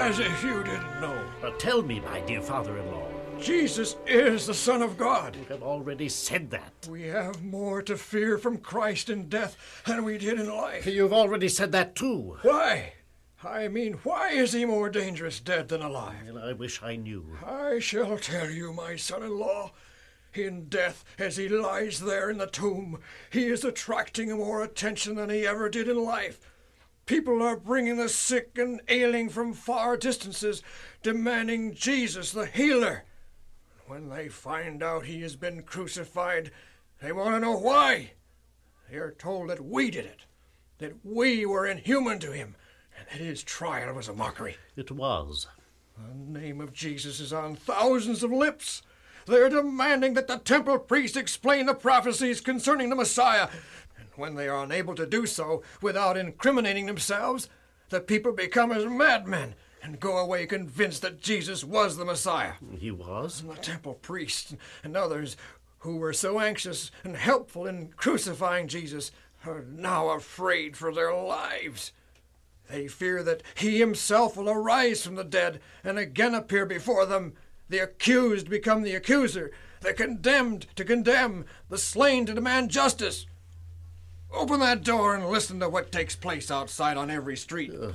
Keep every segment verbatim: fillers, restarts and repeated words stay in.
As if you didn't know. Uh, tell me, my dear father-in-law. Jesus is the Son of God. You have already said that. We have more to fear from Christ in death than we did in life. You've already said that, too. Why? I mean, why is he more dangerous dead than alive? Well, I wish I knew. I shall tell you, my son-in-law. In death, as he lies there in the tomb, he is attracting more attention than he ever did in life. People are bringing the sick and ailing from far distances, demanding Jesus, the healer. When they find out he has been crucified, they want to know why. They are told that we did it, that we were inhuman to him, and that his trial was a mockery. It was. The name of Jesus is on thousands of lips. They're demanding that the temple priest explain the prophecies concerning the Messiah. And when they are unable to do so without incriminating themselves, the people become as madmen and go away convinced that Jesus was the Messiah. He was? And the temple priest and others who were so anxious and helpful in crucifying Jesus are now afraid for their lives. They fear that he himself will arise from the dead and again appear before them. The accused become the accuser, the condemned to condemn, the slain to demand justice. Open that door and listen to what takes place outside on every street. Uh.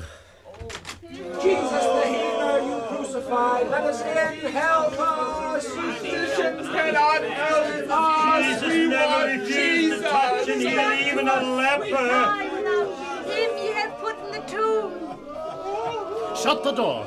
Jesus the healer, you crucified, let us in, help us! Physicians cannot help us! Jesus never refused to touch and heal even a leper! We die without him ye have put in the tomb! Shut the door!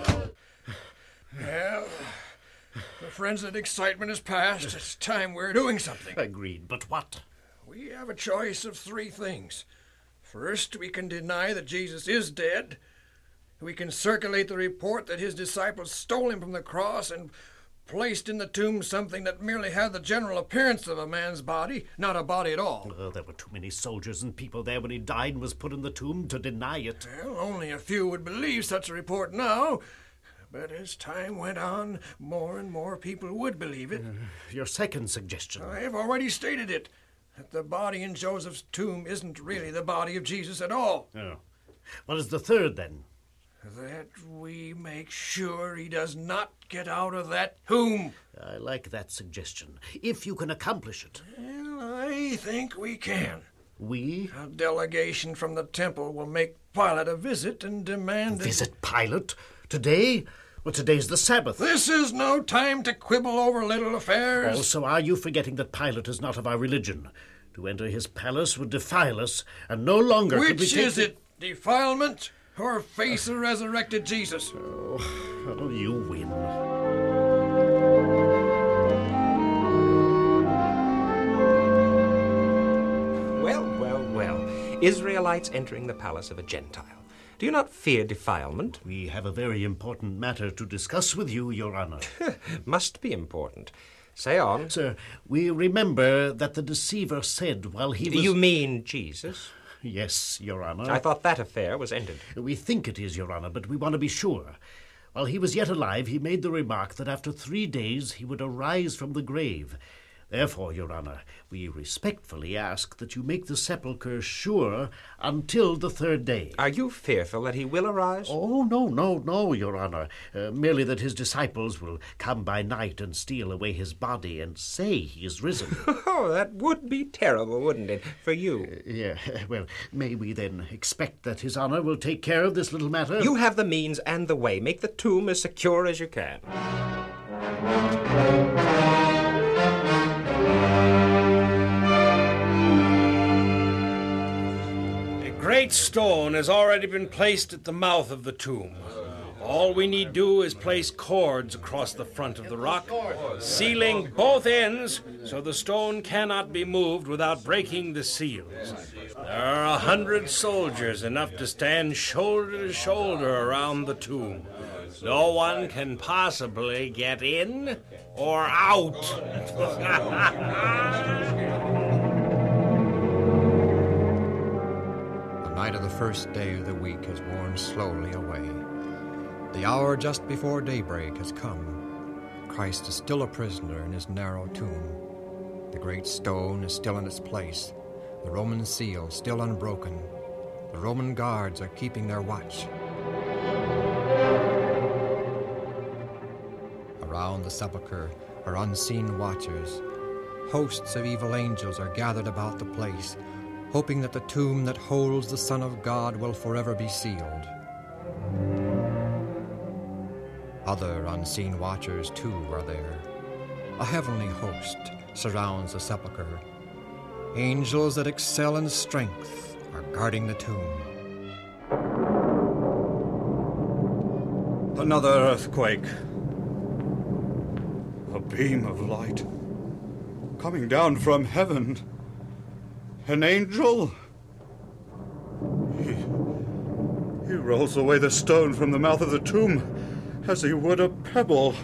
Well, the frenzied excitement is past. It's time we're doing something. Agreed, but what? We have a choice of three things. First, we can deny that Jesus is dead. We can circulate the report that his disciples stole him from the cross and placed in the tomb something that merely had the general appearance of a man's body, not a body at all. Oh, there were too many soldiers and people there when he died and was put in the tomb to deny it. Well, only a few would believe such a report now. But as time went on, more and more people would believe it. Uh, your second suggestion? I have already stated it, that the body in Joseph's tomb isn't really the body of Jesus at all. Oh. What is the third, then? That we make sure he does not get out of that tomb. I like that suggestion, if you can accomplish it. Well, I think we can. We? A delegation from the temple will make Pilate a visit and demand... Visit Pilate? Today? Well, today's the Sabbath. This is no time to quibble over little affairs. Also, are you forgetting that Pilate is not of our religion? To enter his palace would defile us, and no longer Which could we take... is it? Defilement or face a resurrected Jesus? Oh, oh, you win. Well, well, well. Israelites entering the palace of a Gentile. Do you not fear defilement? We have a very important matter to discuss with you, Your Honor. Must be important. Say on. Sir, we remember that the deceiver said while he was... You mean Jesus? Yes, Your Honor. I thought that affair was ended. We think it is, Your Honor, but we want to be sure. While he was yet alive, he made the remark that after three days he would arise from the grave. Therefore, Your Honor, we respectfully ask that you make the sepulchre sure until the third day. Are you fearful that he will arise? Oh, no, no, no, Your Honor. Uh, merely that his disciples will come by night and steal away his body and say he is risen. Oh, that would be terrible, wouldn't it, for you? Uh, yeah, well, may we then expect that His Honor will take care of this little matter? You have the means and the way. Make the tomb as secure as you can. A great stone has already been placed at the mouth of the tomb. All we need do is place cords across the front of the rock, sealing both ends so the stone cannot be moved without breaking the seals. There are a hundred soldiers, enough to stand shoulder to shoulder around the tomb. No one can possibly get in or out. The night of the first day of the week has worn slowly away. The hour just before daybreak has come. Christ is still a prisoner in his narrow tomb. The great stone is still in its place, the Roman seal still unbroken. The Roman guards are keeping their watch. around the sepulchre are unseen watchers. Hosts of evil angels are gathered about the place, hoping that the tomb that holds the Son of God will forever be sealed. Other unseen watchers, too, are there. A heavenly host surrounds the sepulchre. Angels that excel in strength are guarding the tomb. Another earthquake. A beam of light coming down from heaven. An angel? He, he rolls away the stone from the mouth of the tomb as he would a pebble.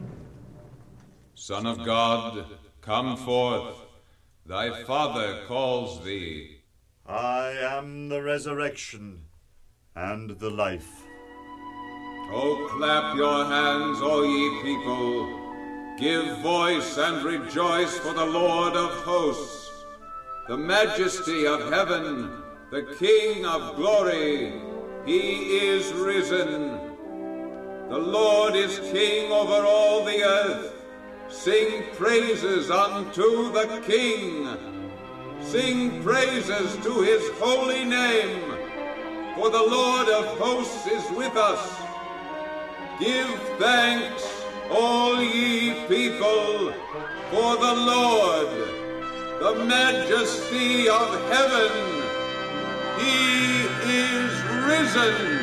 Son of God, come forth. Thy Father calls thee. I am the resurrection and the life. Oh, clap your hands, O ye people. Give voice and rejoice for the Lord of hosts, the majesty of heaven, the King of glory. He is risen. The Lord is King over all the earth. Sing praises unto the King. Sing praises to his holy name. For the Lord of hosts is with us. Give thanks, all ye people, for the Lord, the majesty of heaven. He is risen.